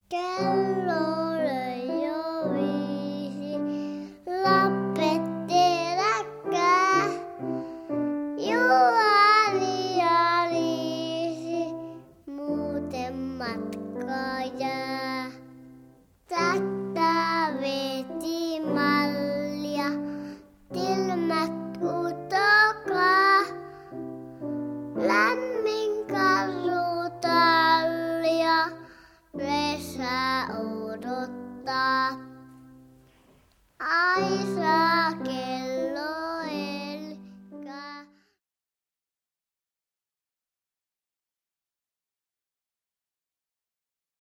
Kello löi jo 5, lapset herätkää. Juhani ja Liisi, muuten matkaa jää. Tätä veti mallia, tilmät utokaa. Lämmin karhutallia, pesä odottaa. Ai